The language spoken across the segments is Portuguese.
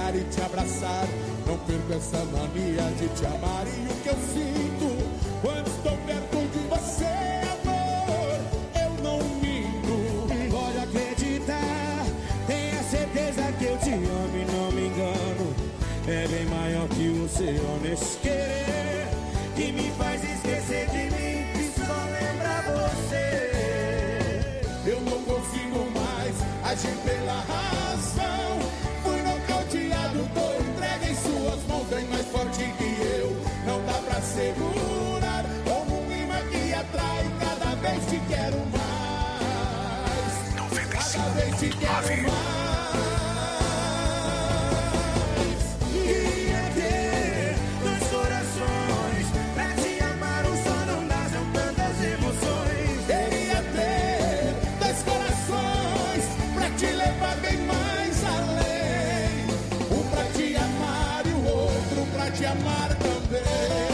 chegar e te abraçar. Não perco essa mania de te amar. E o que eu sinto quando estou perto de você, amor, eu não minto. Pode acreditar, tenha certeza que eu te amo e não me engano. É bem maior que o seu honesto querer, que me faz esquecer de mim, que só lembra você. Eu não consigo mais agir pela razão. Fui nocauteado, tô entregue em suas mãos. Bem mais forte que eu, não dá pra segurar. Como um imã que atrai, cada vez te quero mais. 95, cada vez te quero mais. Queria ter dois corações pra te amar, um só não dá, são tantas emoções. Queria ter dois corações pra te levar bem mais além. Um pra te amar e o outro pra te amar também.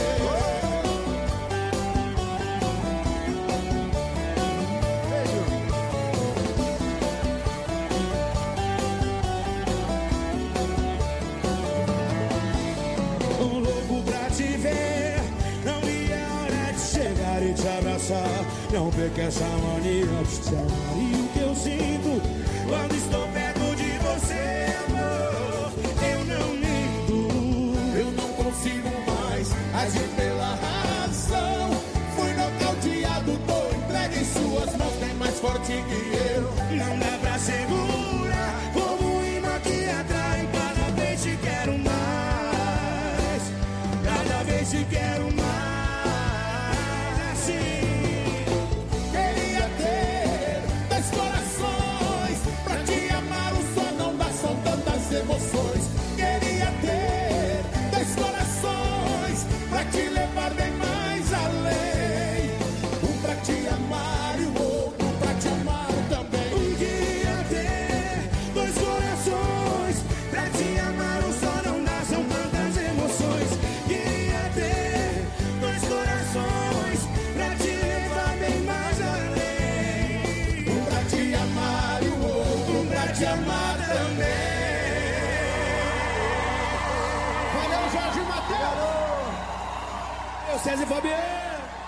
Um louco pra te ver, não vi a hora de chegar e te abraçar. Não perca essa mania de te amar. E o que eu sinto quando estou perto de você, amor, eu não minto. Eu não consigo mais agir pela razão. Fui nocauteado, tô entregue em suas mãos. Bem mais forte que eu, Não dá pra segurar, como um imã que atrai. Cada vez te quero mais, cada vez te quero mais. Assim, queria ter dois corações pra te amar, um só não dá, são tantas emoções. Queria ter dois corações pra te levar bem mais além. Um pra te amar e o outro pra te amar também. queria ter dois corações pra te amar, um só não dá, são tantas emoções. Queria ter dois corações pra te levar bem mais além. Um pra te amar e o outro pra te amar também. Valeu, Jorge Mateus! Eu, César e Fabiano!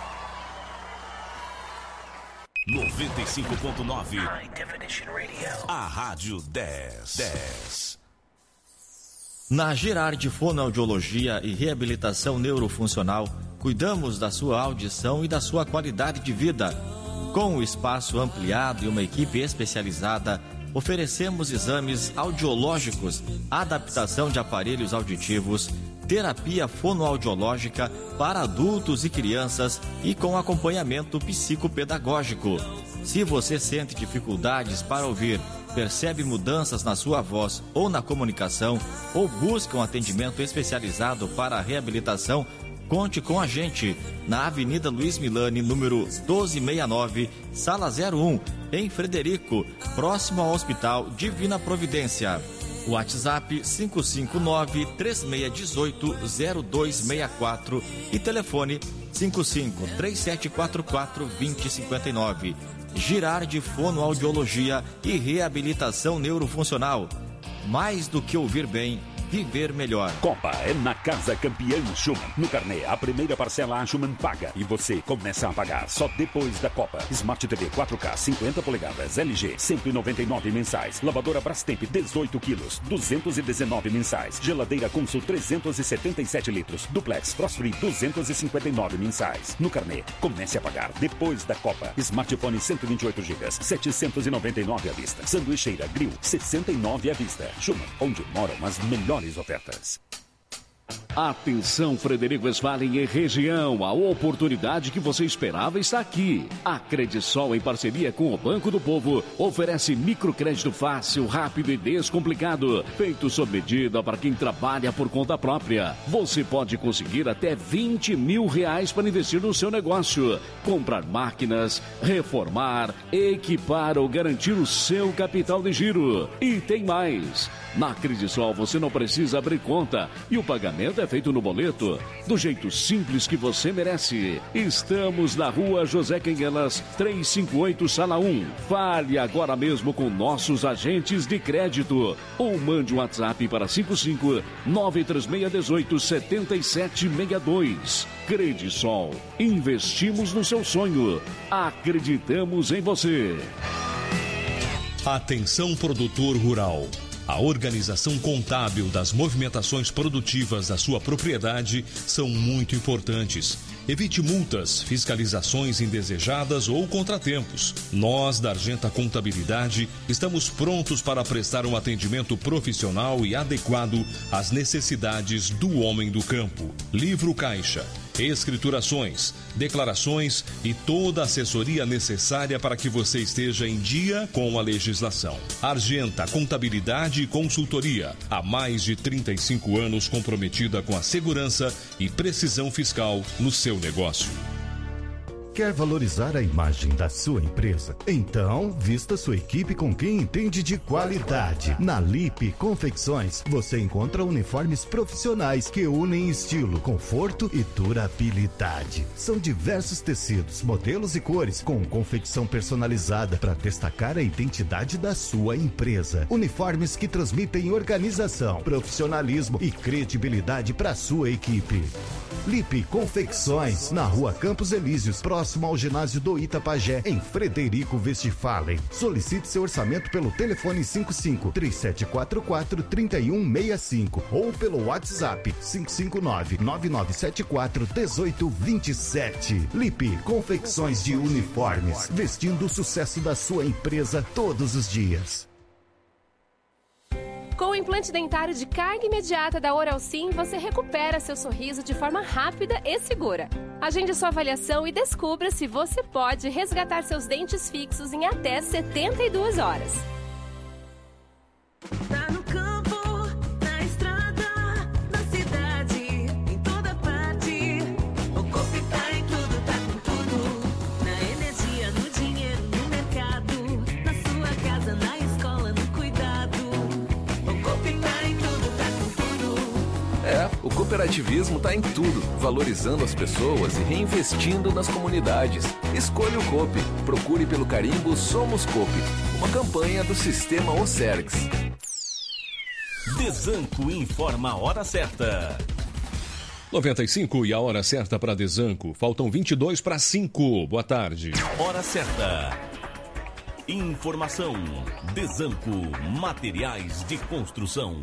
95.9 High Definition Radio. A Rádio 10. Na Girardi Fonoaudiologia e Reabilitação Neurofuncional, cuidamos da sua audição e da sua qualidade de vida. Com o espaço ampliado e uma equipe especializada, oferecemos exames audiológicos, adaptação de aparelhos auditivos, terapia fonoaudiológica para adultos e crianças e com acompanhamento psicopedagógico. Se você sente dificuldades para ouvir, percebe mudanças na sua voz ou na comunicação, ou busca um atendimento especializado para a reabilitação, conte com a gente na Avenida Luiz Milani, número 1269, Sala 01, em Frederico, próximo ao Hospital Divina Providência. WhatsApp 559-3618-0264 e telefone 55-3744-2059. Girardi Fonoaudiologia e Reabilitação Neurofuncional. Mais do que ouvir bem, viver melhor. Copa é na Casa Campeã Schumann. No carnê, a primeira parcela a Schumann paga e você começa a pagar só depois da Copa. Smart TV 4K 50 polegadas LG 199 mensais. Lavadora Brastemp 18 quilos 219 mensais. Geladeira Consul 377 litros. Duplex Frost Free 259 mensais. No carnê, comece a pagar depois da Copa. Smartphone 128 GB 799 à vista. Sanduicheira Grill 69 à vista. Schumann, onde moram as melhores ofertas. Atenção, Frederico Westphalen e região, a oportunidade que você esperava está aqui. A Credisol, em parceria com o Banco do Povo, oferece microcrédito fácil, rápido e descomplicado, feito sob medida para quem trabalha por conta própria. Você pode conseguir até R$20 mil para investir no seu negócio, comprar máquinas, reformar, equipar ou garantir o seu capital de giro. E tem mais. Na Credisol você não precisa abrir conta e o pagamento é é feito no boleto, do jeito simples que você merece. Estamos na Rua José Quenguelas, 358, Sala 1. Fale agora mesmo com nossos agentes de crédito ou mande um WhatsApp para 55-93618-7762. Credisol. Investimos no seu sonho. Acreditamos em você. Atenção, produtor rural. A organização contábil das movimentações produtivas da sua propriedade são muito importantes. Evite multas, fiscalizações indesejadas ou contratempos. Nós, da Argenta Contabilidade, estamos prontos para prestar um atendimento profissional e adequado às necessidades do homem do campo. Livro caixa, escriturações, declarações e toda a assessoria necessária para que você esteja em dia com a legislação. Argenta Contabilidade e Consultoria, há mais de 35 anos comprometida com a segurança e precisão fiscal no seu negócio. Quer valorizar a imagem da sua empresa? Então, vista sua equipe com quem entende de qualidade. Na Lipe Confecções, você encontra uniformes profissionais que unem estilo, conforto e durabilidade. São diversos tecidos, modelos e cores, com confecção personalizada para destacar a identidade da sua empresa. Uniformes que transmitem organização, profissionalismo e credibilidade para a sua equipe. Lipe Confecções, na Rua Campos Elíseos, próximo ao ginásio do Itapajé, em Frederico Westphalen. Solicite seu orçamento pelo telefone 55-3744-3165 ou pelo WhatsApp 559-9974-1827. Lipe Confecções de Uniformes, vestindo o sucesso da sua empresa todos os dias. Com o implante dentário de carga imediata da Oralsim, você recupera seu sorriso de forma rápida e segura. Agende sua avaliação e descubra se você pode resgatar seus dentes fixos em até 72 horas. Tá no campo, na estrada, na cidade, em toda parte. O Coop tá em tudo, tá com tudo. Na energia, no dinheiro, no mercado, na sua casa, na escola, no cuidado. O Coop tá em tudo, tá com tudo. É, o cooperativismo tá em tudo, valorizando as pessoas e reinvestindo nas comunidades. Escolha o Coop. Procure pelo carimbo Somos Coop, uma campanha do Sistema Ocergs. Desanco informa a hora certa. 95 e a hora certa para Desanco. Faltam 22 para 5. Boa tarde. Hora certa. Informação. Desanco. Materiais de construção.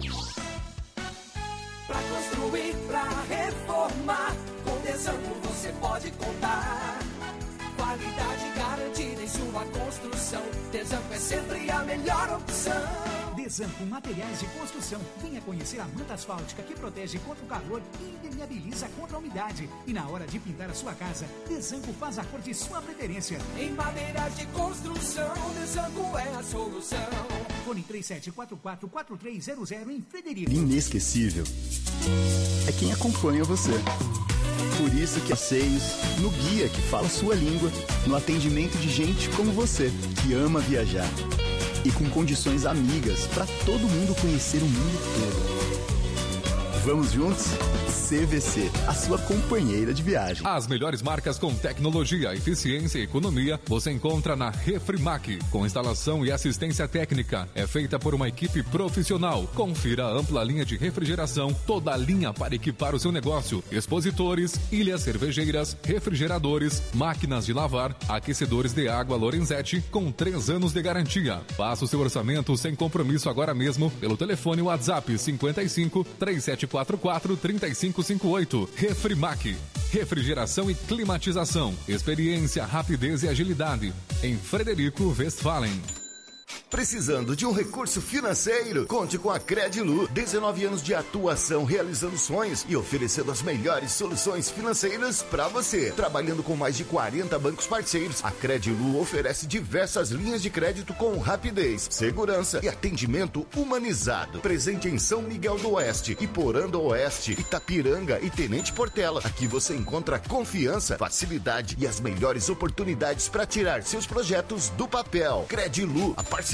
Pra construir, pra reformar, com Desanco você pode contar. Qualidade garantida em sua construção. Desanco é sempre a melhor opção. Desanco Materiais de Construção. Venha conhecer a manta asfáltica que protege contra o calor e impermeabiliza contra a umidade. E na hora de pintar a sua casa, Desanco faz a cor de sua preferência. Em madeiras de construção, Desanco é a solução. Fone 3744-4300 em Frederico. Inesquecível é quem acompanha você. Por isso que passeios, no guia que fala sua língua, no atendimento de gente como você, que ama viajar. E com condições amigas para todo mundo conhecer o mundo todo. Vamos juntos? CVC, a sua companheira de viagem. As melhores marcas com tecnologia, eficiência e economia você encontra na Refrimac. Com instalação e assistência técnica. É feita por uma equipe profissional. Confira a ampla linha de refrigeração, toda a linha para equipar o seu negócio. Expositores, ilhas cervejeiras, refrigeradores, máquinas de lavar, aquecedores de água Lorenzetti com 3 anos de garantia. Faça o seu orçamento sem compromisso agora mesmo pelo telefone WhatsApp 55 3744 3558. Refrimac. Refrigeração e climatização. Experiência, rapidez e agilidade. Em Frederico Westphalen. Precisando de um recurso financeiro? Conte com a Credilu. 19 anos de atuação, realizando sonhos e oferecendo as melhores soluções financeiras para você. Trabalhando com mais de 40 bancos parceiros, a Credilu oferece diversas linhas de crédito com rapidez, segurança e atendimento humanizado. Presente em São Miguel do Oeste, Iporã do Oeste, Itapiranga e Tenente Portela. Aqui você encontra confiança, facilidade e as melhores oportunidades para tirar seus projetos do papel. Credilu, a parceria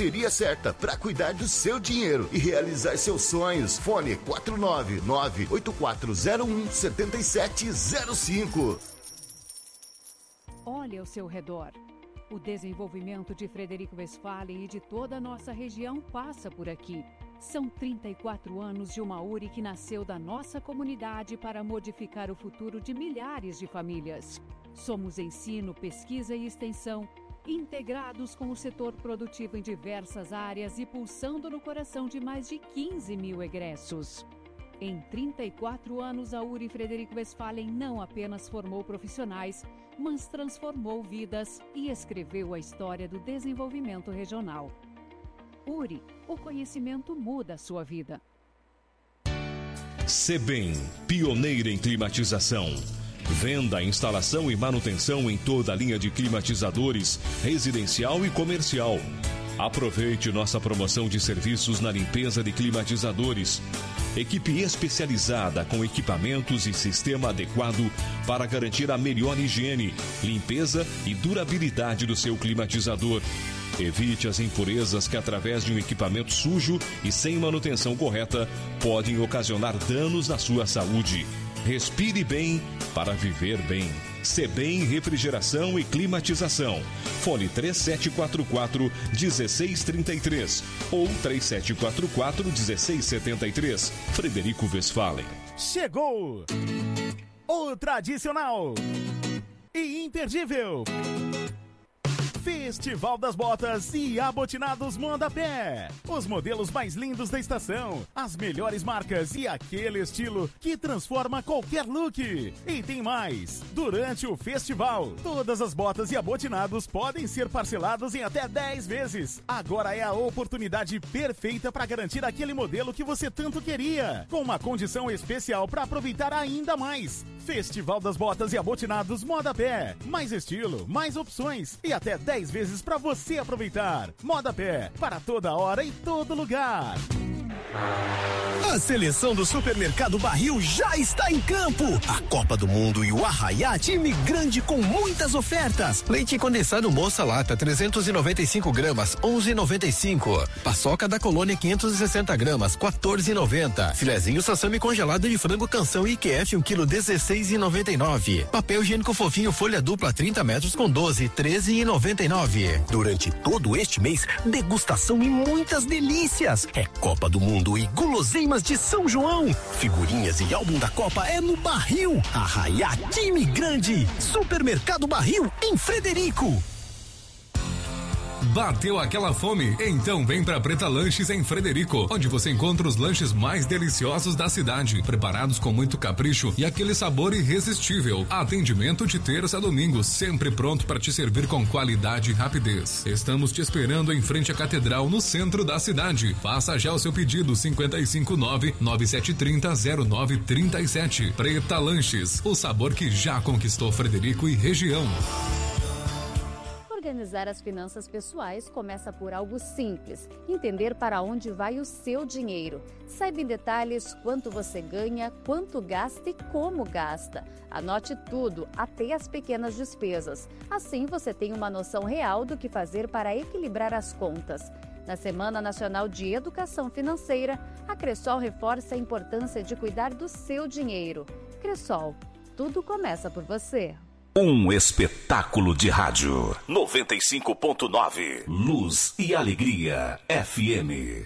parceria certa para cuidar do seu dinheiro e realizar seus sonhos. Fone 499-8401-7705. Olhe ao seu redor. O desenvolvimento de Frederico Westphalen e de toda a nossa região passa por aqui. São 34 anos de uma URI que nasceu da nossa comunidade para modificar o futuro de milhares de famílias. Somos ensino, pesquisa e extensão, integrados com o setor produtivo em diversas áreas e pulsando no coração de mais de 15 mil egressos. Em 34 anos, a URI Frederico Westphalen não apenas formou profissionais, mas transformou vidas e escreveu a história do desenvolvimento regional. URI, o conhecimento muda a sua vida. Sebem, pioneira em climatização. Venda, instalação e manutenção em toda a linha de climatizadores, residencial e comercial. Aproveite nossa promoção de serviços na limpeza de climatizadores. Equipe especializada com equipamentos e sistema adequado para garantir a melhor higiene, limpeza e durabilidade do seu climatizador. Evite as impurezas que, através de um equipamento sujo e sem manutenção correta, podem ocasionar danos na sua saúde. Respire bem para viver bem. Sebem Refrigeração e Climatização. Fone 3744-1633 ou 3744-1673. Frederico Westphalen. Chegou o tradicional e imperdível Festival das Botas e Abotinados Mondapé. Os modelos mais lindos da estação, as melhores marcas e aquele estilo que transforma qualquer look. E tem mais. Durante o festival, todas as botas e abotinados podem ser parcelados em até 10 vezes. Agora é a oportunidade perfeita para garantir aquele modelo que você tanto queria, com uma condição especial para aproveitar ainda mais. Festival das Botas e Abotinados Mondapé. Mais estilo, mais opções e até 10 vezes para você aproveitar. Mondapé, para toda hora e todo lugar. A seleção do Supermercado Barril já está em campo. A Copa do Mundo e o Arraiá, time grande com muitas ofertas. Leite condensado Moça Lata 395 gramas, 11,95. Paçoca da Colônia 560 gramas, 14,90. Filezinho Sassami congelado de frango Canção IQF 1 kg, 16,99. Papel higiênico fofinho folha dupla 30 metros com 12, 13,99. Durante todo este mês, degustação e muitas delícias. É Copa do Mundo e guloseimas de São João. Figurinhas e álbum da Copa é no Barril. Arraiá, time grande. Supermercado Barril em Frederico. Bateu aquela fome? Então vem pra Preta Lanches em Frederico, onde você encontra os lanches mais deliciosos da cidade, preparados com muito capricho e aquele sabor irresistível. Atendimento de terça a domingo, sempre pronto para te servir com qualidade e rapidez. Estamos te esperando em frente à Catedral, no centro da cidade. Faça já o seu pedido 559-9730-0937. Preta Lanches, o sabor que já conquistou Frederico e região. Organizar as finanças pessoais começa por algo simples: entender para onde vai o seu dinheiro. Saiba em detalhes quanto você ganha, quanto gasta e como gasta. Anote tudo, até as pequenas despesas. Assim você tem uma noção real do que fazer para equilibrar as contas. Na Semana Nacional de Educação Financeira, a Cressol reforça a importância de cuidar do seu dinheiro. Cressol, tudo começa por você. Um espetáculo de rádio. 95.9. Luz e Alegria FM.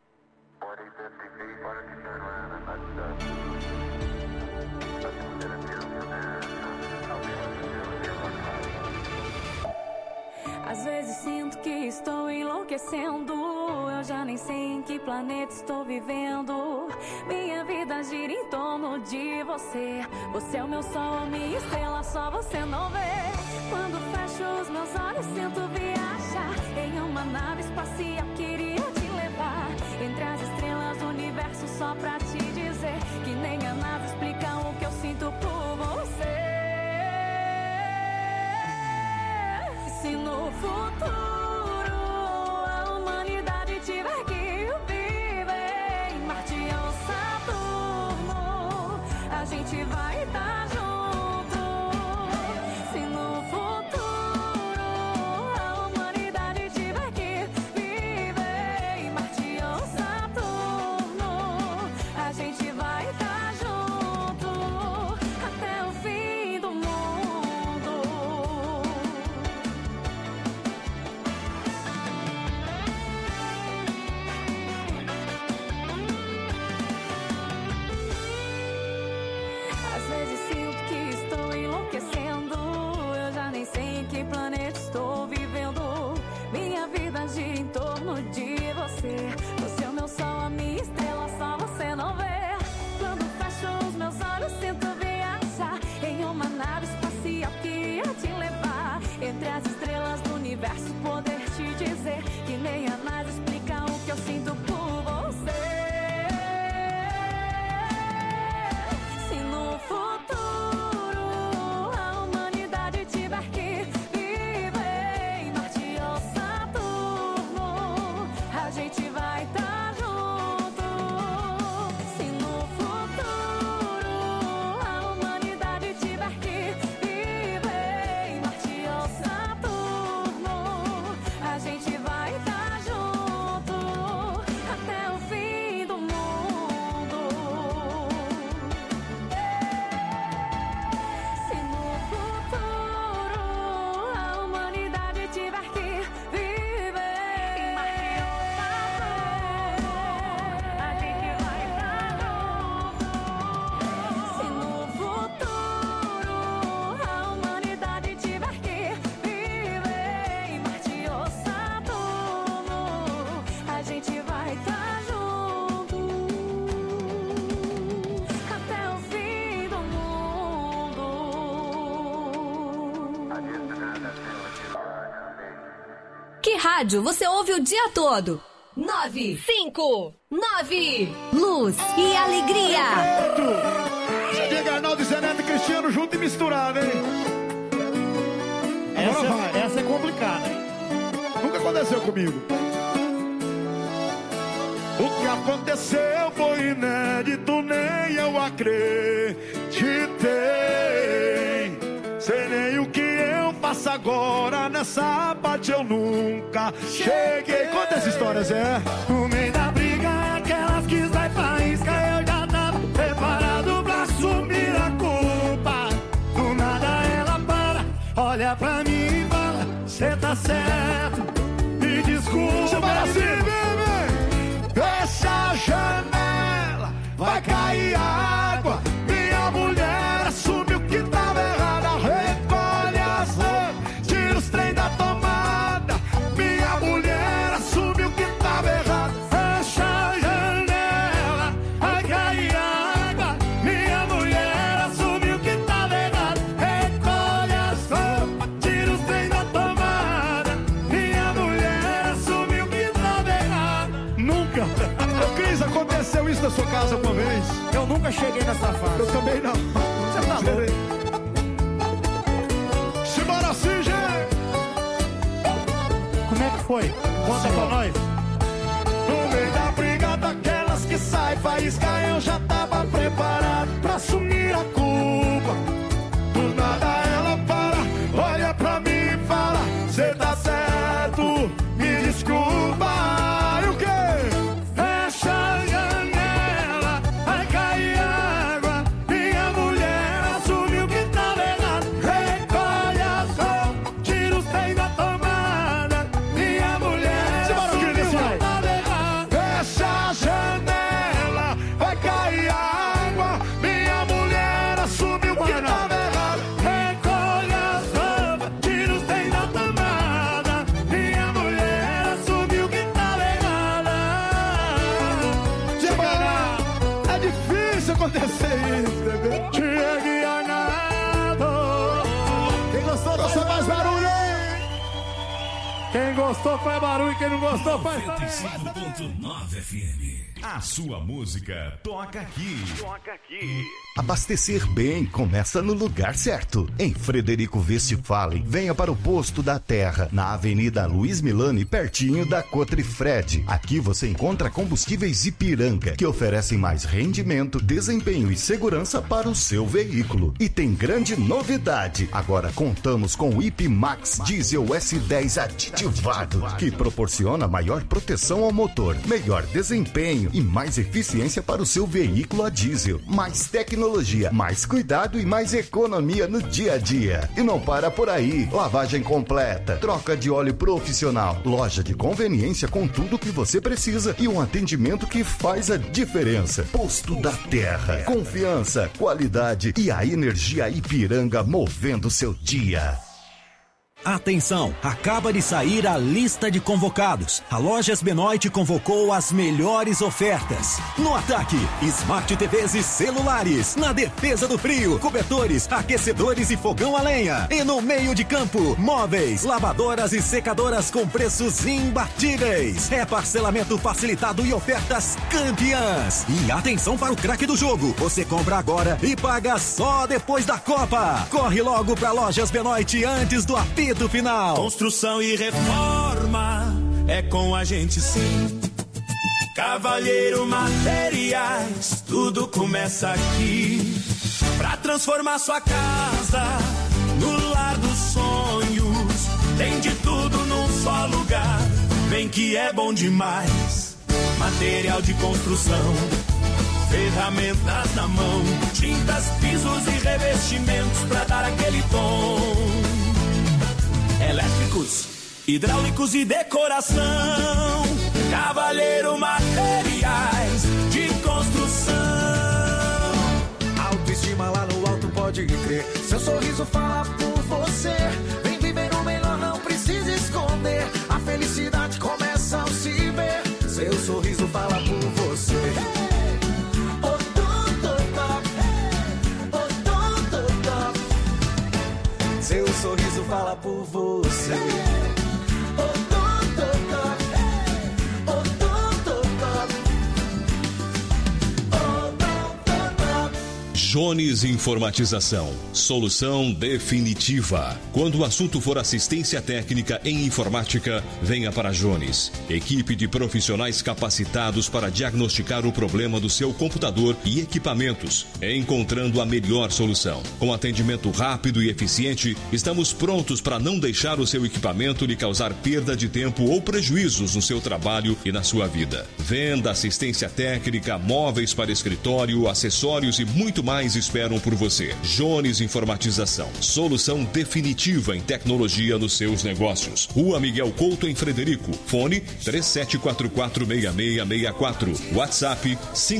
Às vezes sinto que estou enlouquecendo. Eu já nem sei em que planeta estou vivendo. Minha vida gira em torno de você. Você é o meu sol, minha estrela, só você não vê. Quando fecho os meus olhos, sinto viajar em uma nave espacial, queria te levar entre as estrelas do universo, só pra te dizer que nem a nave explica o que eu sinto por você. Se no futuro a humanidade tiver que viver em Marte ou Saturno, a gente vai estar junto. Se no futuro a humanidade tiver que viver Web Rádio, você ouve o dia todo. 959. Luz e alegria. Você diga Arnaldo e Zé Neto e Cristiano junto e misturado, hein? Essa é complicada, hein? Nunca aconteceu comigo. O que aconteceu foi inédito, nem eu acreditei. Sei nem o que eu faço agora, nessa parte eu nunca cheguei. Conta essa história, Zé. No meio da briga, aquelas que sai faísca, eu já tava preparado pra assumir a culpa. Do nada ela para, olha pra mim e fala, cê tá certo, me desculpa. Você vai assim, bebê. Fecha a janela, vai cair água. Minha mulher assume o que tava errado. Recolhe as roupas, tira os trem da tomada. Minha mulher assume o que tava errado. Fecha a janela, vai cair água. Minha mulher assume o que tava errado. Recolhe as roupas, tira os trem da tomada. Minha mulher assume o que tava errado. Nunca. Ô, Cris, aconteceu isso na sua casa uma vez? Eu nunca cheguei nessa fase. Eu também não. Você tá louco? Simbora assim, gente. Como é que foi? Conta pra nós. No meio da briga daquelas que sai faísca, eu já tava preparado pra assumir a culpa. Do nada ela para, olha pra mim e fala, cê tá certo, me desculpa. E o quê? Fecha a janela, vai cair água. Minha mulher assume o que tava errado. Recolhe as roupas, tira os trem da tomada. Minha mulher assume o que tava errado. Fecha a janela, vai cair água. Minha mulher assume o que tava errado. Recolhe as roupas, tira os trem da tomada. Minha mulher assume o que tava errado. É difícil acontecer isso, bebê. Diego e Arnaldo. Quem gostou, Nossa, mais barulho aí. Quem gostou faz barulho, quem não gostou faz 95.9 FM. A sua música toca aqui. Abastecer bem começa no lugar certo. Em Frederico Westphalen, venha para o Posto da Terra, na Avenida Luiz Milani, pertinho da Cotrifred. Aqui você encontra combustíveis Ipiranga, que oferecem mais rendimento, desempenho e segurança para o seu veículo. E tem grande novidade. Agora contamos com o IP Max Diesel S10 aditivado, que proporciona maior proteção ao motor, melhor desempenho e mais eficiência para o seu veículo a diesel. Mais tecnologia, mais cuidado e mais economia no dia a dia. E não para por aí. Lavagem completa, troca de óleo profissional, loja de conveniência com tudo que você precisa e um atendimento que faz a diferença. Posto da Terra. Confiança, qualidade e a energia Ipiranga movendo seu dia. Atenção, acaba de sair a lista de convocados. A Lojas Benoit convocou as melhores ofertas. No ataque, Smart TVs e celulares. Na defesa do frio, cobertores, aquecedores e fogão a lenha. E no meio de campo, móveis, lavadoras e secadoras com preços imbatíveis. É parcelamento facilitado e ofertas campeãs. E atenção para o craque do jogo. Você compra agora e paga só depois da Copa. Corre logo para Lojas Benoit antes do apito final. Construção e reforma é com a gente sim. Cavalheiro Materiais, tudo começa aqui. Pra transformar sua casa no lar dos sonhos. Tem de tudo num só lugar. Vem que é bom demais. Material de construção, ferramentas na mão, tintas, pisos e revestimentos pra dar aquele tom. Elétricos, hidráulicos e decoração. Cavalheiro Materiais de Construção. Autoestima lá no alto, pode crer. Seu sorriso fala por você. Vem viver o melhor, não precisa esconder. A felicidade começa ao se ver. Seu sorriso fala por você. Seu sorriso fala por você. Jones Informatização. Solução definitiva. Quando o assunto for assistência técnica em informática, venha para Jones. Equipe de profissionais capacitados para diagnosticar o problema do seu computador e equipamentos, encontrando a melhor solução. Com atendimento rápido e eficiente, estamos prontos para não deixar o seu equipamento lhe causar perda de tempo ou prejuízos no seu trabalho e na sua vida. Venda, assistência técnica, móveis para escritório, acessórios e muito mais esperam por você. Jones Informatização. Solução definitiva em tecnologia nos seus negócios. Rua Miguel Couto, em Frederico. Fone 3744-6664. WhatsApp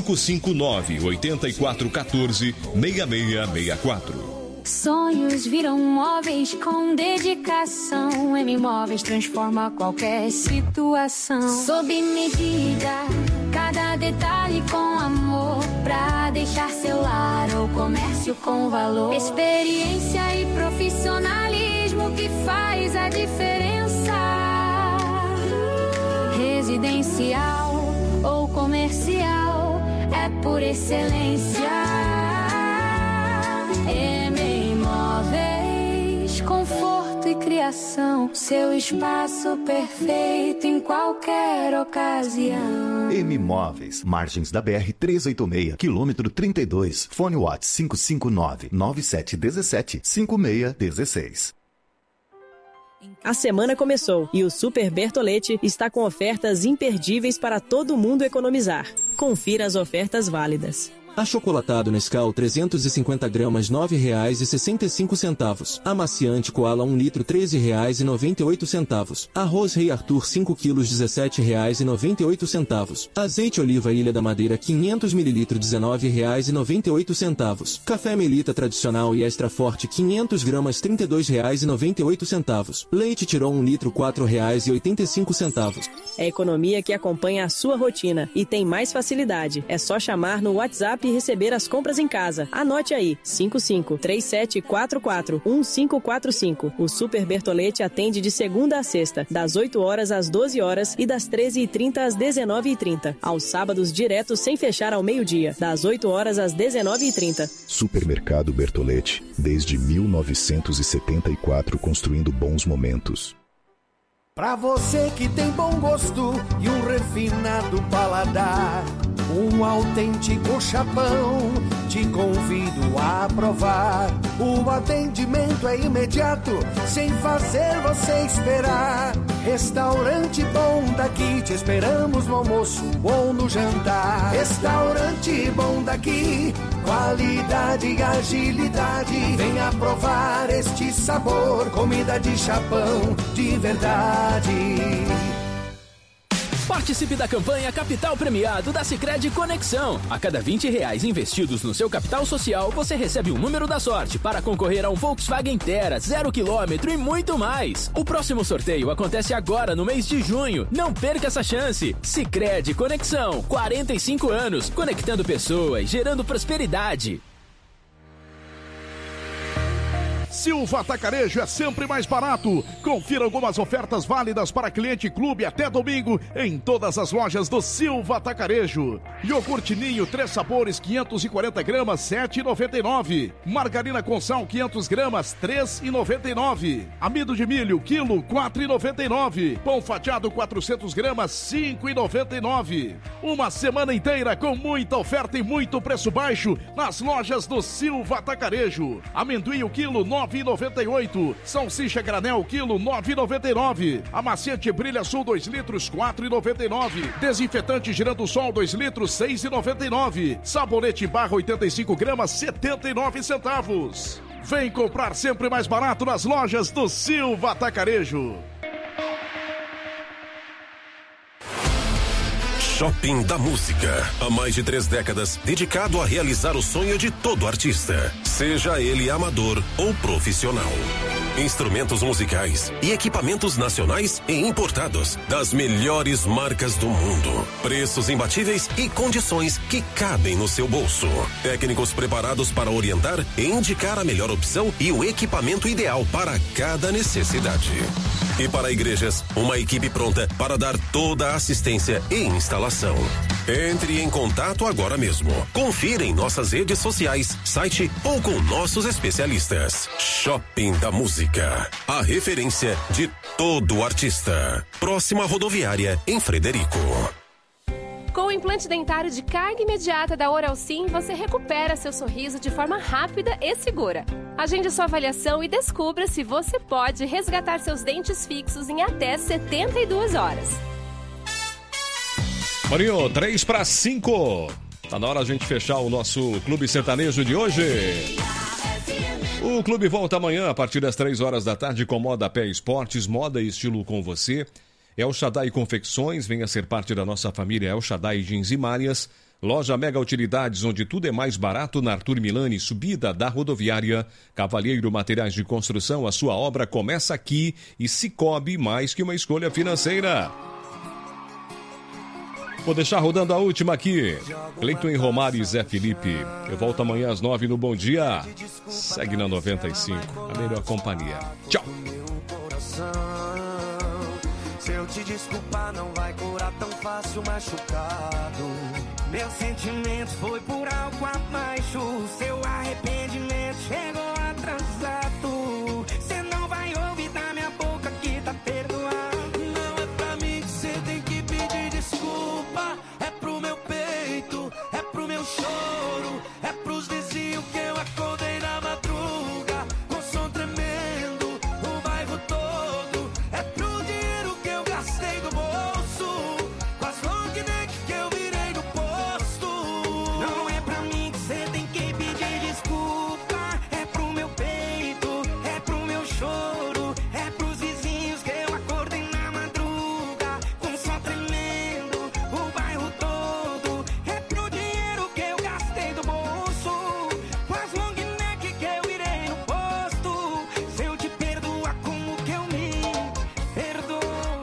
559-8414-6664. Sonhos viram móveis com dedicação. M-Móveis transforma qualquer situação. Sob medida, cada detalhe com amor, pra deixar seu lar ou comércio com valor. Experiência e profissionalismo que faz a diferença. Residencial ou comercial, é por excelência. M-Móveis, conforto e criação, seu espaço perfeito em qualquer ocasião. M-Móveis, margens da BR-386, quilômetro 32, fone WhatsApp 559-9717-5616. A semana começou e o Super Bertolete está com ofertas imperdíveis para todo mundo economizar. Confira as ofertas válidas. Achocolatado Nescau 350 gramas R$ 9,65. Amaciante Koala 1 litro R$ 13,98. Arroz Rei Arthur 5 quilos R$ 17,98. Azeite Oliva Ilha da Madeira 500 ml R$ 19,98. Café Melita Tradicional e Extra Forte 500 gramas R$ 32,98. Leite Tirol 1 litro R$ 4,85. É economia que acompanha a sua rotina e tem mais facilidade. É só chamar no WhatsApp e receber as compras em casa. Anote aí, 55-3744-1545. O Super Bertolete atende de segunda a sexta, das 8 horas às 12 horas e das 13h30 às 19h30. Aos sábados direto sem fechar ao meio-dia, das 8 horas às 19h30. Supermercado Bertolete, desde 1974, construindo bons momentos. Pra você que tem bom gosto e um refinado paladar, um autêntico chapão, te convido a provar. O atendimento é imediato, sem fazer você esperar. Restaurante Bom Daqui, te esperamos no almoço ou no jantar. Restaurante Bom Daqui, qualidade e agilidade. Venha provar este sabor, comida de chapão de verdade. Participe da campanha Capital Premiado da Sicredi Conexão. A cada R$20 investidos no seu capital social, você recebe um número da sorte para concorrer a um Volkswagen Tera 0 km e muito mais. O próximo sorteio acontece agora no mês de junho. Não perca essa chance. Sicredi Conexão, 45 anos, conectando pessoas, gerando prosperidade. Silva Atacarejo é sempre mais barato. Confira algumas ofertas válidas para cliente clube até domingo em todas as lojas do Silva Atacarejo. Iogurte Ninho 3 sabores 540 gramas R$ 7,99. Margarina com sal 500 gramas R$ 3,99. Amido de milho quilo R$ 4,99. Pão fatiado 400 gramas R$ 5,99. Uma semana inteira com muita oferta e muito preço baixo nas lojas do Silva Atacarejo. Amendoim o quilo R$ 9,98. Salsicha granel quilo R$ 9,99. Amaciante Brilha Sul 2 litros R$ 4,99. Desinfetante Girando Sol 2 litros R$ 6,99. Sabonete barra 85 gramas 79 centavos. Vem comprar sempre mais barato nas lojas do Silva Atacarejo. Shopping da Música. Há mais de 3 décadas, dedicado a realizar o sonho de todo artista, seja ele amador ou profissional. Instrumentos musicais e equipamentos nacionais e importados das melhores marcas do mundo. Preços imbatíveis e condições que cabem no seu bolso. Técnicos preparados para orientar e indicar a melhor opção e o equipamento ideal para cada necessidade. E para igrejas, uma equipe pronta para dar toda a assistência e instalação. Entre em contato agora mesmo. Confira em nossas redes sociais, site ou com nossos especialistas. Shopping da Música, a referência de todo artista. Próxima rodoviária em Frederico. Com o implante dentário de carga imediata da Oral Sim, você recupera seu sorriso de forma rápida e segura. Agende sua avaliação e descubra se você pode resgatar seus dentes fixos em até 72 horas. Marinho, 3:05. Tá na hora a gente fechar o nosso Clube Sertanejo de hoje. O clube volta amanhã a partir das 3 horas da tarde com Moda Pé Esportes, moda e estilo com você. El Shaddai Confecções, venha ser parte da nossa família El Shaddai Jeans e Malhas. Loja Mega Utilidades, onde tudo é mais barato, na Arthur Milani, subida da rodoviária. Cavalheiro Materiais de Construção, a sua obra começa aqui. E Cicobi, mais que uma escolha financeira. Vou deixar rodando a última aqui. Cleiton e Romário e Zé Felipe. Eu volto amanhã às 9 no Bom Dia. Segue na 95, a melhor companhia. Tchau. Se eu te desculpar, não vai curar tão fácil machucado. Meu sentimento foi por algo abaixo. Seu arrependimento chegou atrasado. Cê não vai ouvir da minha boca que tá perdoado. Não é pra mim que cê tem que pedir desculpa. É pro meu peito, é pro meu choro. É pros vizinhos que eu acordei na madruga com som tremendo, o bairro todo. É pro dinheiro que eu gastei do bolso, com as long neck que eu virei no posto. Não é pra mim que cê tem que pedir desculpa. É pro meu peito, é pro meu choro. É pros vizinhos que eu acordei na madruga com som tremendo, o bairro todo. É pro dinheiro que eu gastei do bolso, com as long neck que eu virei no posto. Se eu te perdoar, como que eu me perdoo?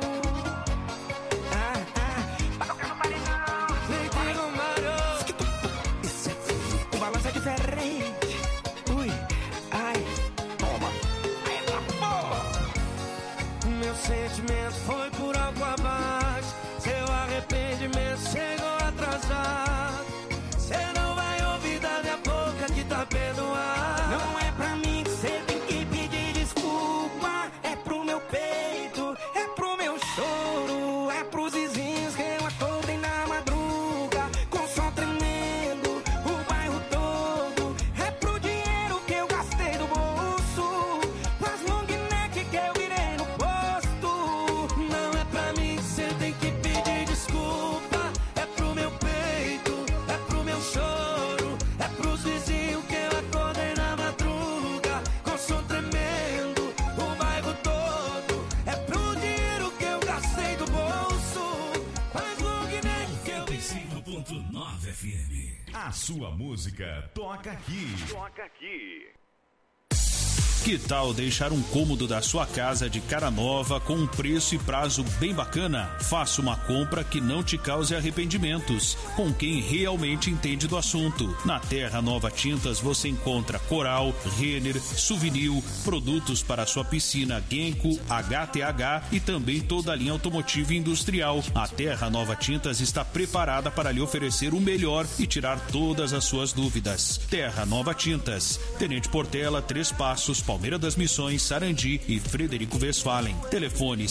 O balanço é diferente. Ui, ai, toma. Aí tá bom. Meu sentimento foi por algo abaixo. Seu arrependimento chegou atrasado. Cê não vai ouvir da minha boca que tá perdoado. Não é pra mim que cê tem que pedir desculpa. É pro meu peito, é pro meu choro. É pros vizinhos que eu acordei na madruga com som tremendo, o bairro todo. É pro dinheiro que eu gastei do bolso, com as long neck que eu virei no posto. Não é pra mim que cê tem que pedir desculpa. É pro meu peito, é pro meu choro. É pros vizinhos que eu acordei na madruga com som tremendo, o bairro todo. É pro dinheiro que eu gastei do bolso, com as long neck que eu virei. 95.9 FM. A sua música toca aqui. Toca aqui. Que tal deixar um cômodo da sua casa de cara nova com um preço e prazo bem bacana? Faça uma compra que não te cause arrependimentos, com quem realmente entende do assunto. Na Terra Nova Tintas você encontra Coral, Renner, Souvenir, produtos para sua piscina Genco, HTH e também toda a linha automotiva e industrial. A Terra Nova Tintas está preparada para lhe oferecer o melhor e tirar todas as suas dúvidas. Terra Nova Tintas, Tenente Portela, 3 Passos, Palmeira das Missões, Sarandi e Frederico Westphalen. Telefone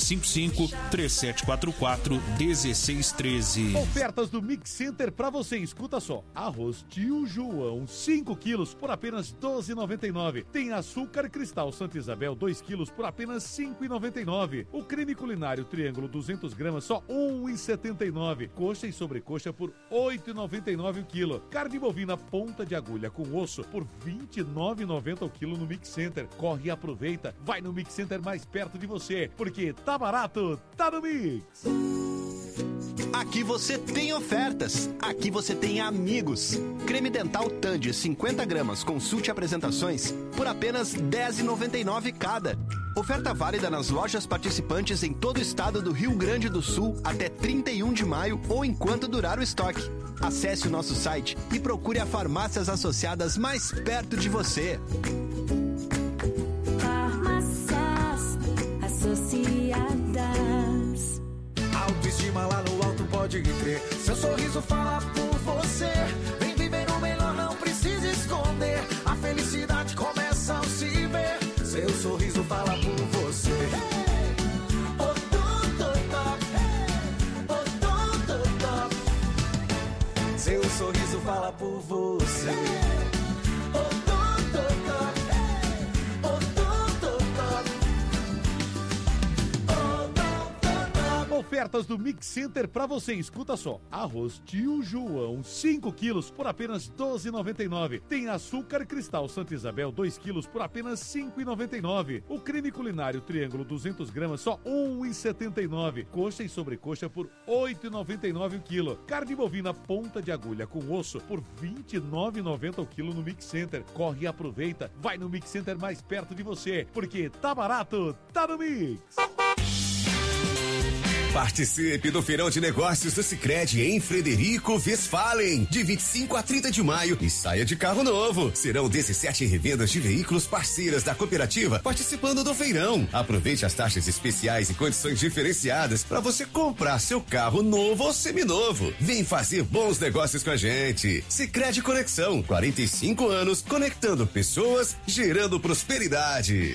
55-3744-1613. Ofertas do Mix Center pra você. Escuta só. Arroz Tio João, 5 quilos por apenas R$ 12,99. Tem açúcar cristal Santa Isabel, 2 quilos por apenas R$ 5,99. O creme culinário Triângulo, 200 gramas, só R$ 1,79. Coxa e sobrecoxa por R$ 8,99 o quilo. Carne bovina ponta de agulha com osso por R$ 29,90 o quilo no Mix Center. Corre e aproveita. Vai no Mix Center mais perto de você, porque tá barato, tá no Mix. Aqui você tem ofertas. Aqui você tem amigos. Creme dental Tandy 50 gramas, consulte apresentações por apenas R$ 10,99 cada. Oferta válida nas lojas participantes em todo o estado do Rio Grande do Sul até 31 de maio ou enquanto durar o estoque. Acesse o nosso site e procure as farmácias associadas mais perto de você. Farmácias associadas. pode crer. Seu sorriso fala por você. Vem viver o melhor, não precisa esconder. A felicidade começa ao se ver. Seu sorriso fala por você. Seu sorriso fala por você. Ofertas do Mix Center pra você. Escuta só. Arroz Tio João, 5 quilos por apenas R$ 12,99. Tem açúcar cristal Santa Isabel, 2 quilos por apenas R$ 5,99. O creme culinário Triângulo, 200 gramas, só R$ 1,79. Coxa e sobrecoxa por R$ 8,99 o quilo. Carne bovina ponta de agulha com osso por R$ 29,90 o quilo no Mix Center. Corre e aproveita. Vai no Mix Center mais perto de você, porque tá barato, tá no Mix. Participe do Feirão de Negócios do Sicredi em Frederico Westphalen, de 25 a 30 de maio, e saia de carro novo. Serão 17 revendas de veículos parceiras da cooperativa participando do feirão. Aproveite as taxas especiais e condições diferenciadas para você comprar seu carro novo ou seminovo. Vem fazer bons negócios com a gente. Sicredi Conexão, 45 anos conectando pessoas, gerando prosperidade.